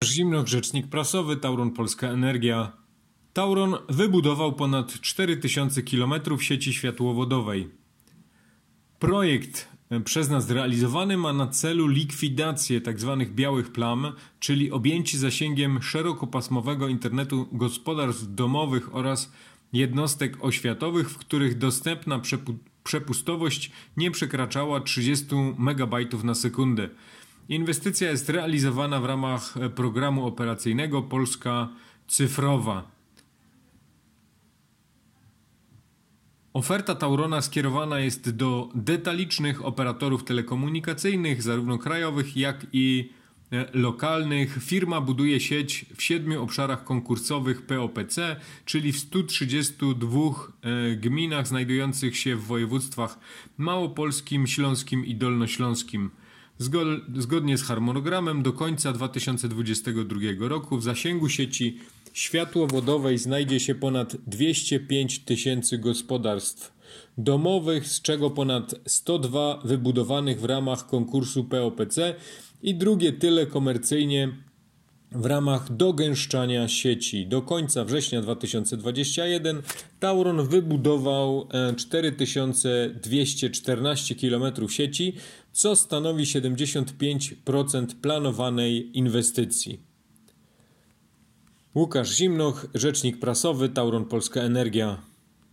Zimnoch, rzecznik prasowy, Tauron Polska Energia. Tauron wybudował ponad 4000 km sieci światłowodowej. Projekt przez nas realizowany ma na celu likwidację tzw. białych plam, czyli objęcie zasięgiem szerokopasmowego internetu gospodarstw domowych oraz jednostek oświatowych, w których dostępna przepustowość nie przekraczała 30 MB na sekundę. Inwestycja jest realizowana w ramach programu operacyjnego Polska Cyfrowa. Oferta Taurona skierowana jest do detalicznych operatorów telekomunikacyjnych, zarówno krajowych, jak i lokalnych. Firma buduje sieć w 7 obszarach konkursowych POPC, czyli w 132 gminach znajdujących się w województwach małopolskim, śląskim i dolnośląskim. Zgodnie z harmonogramem do końca 2022 roku w zasięgu sieci światłowodowej znajdzie się ponad 205 000 gospodarstw domowych, z czego ponad 102 wybudowanych w ramach konkursu POPC i drugie tyle komercyjnie w ramach dogęszczania sieci. Do końca września 2021 Tauron wybudował 4214 km sieci, co stanowi 75% planowanej inwestycji. Łukasz Zimnoch, rzecznik prasowy, Tauron Polska Energia.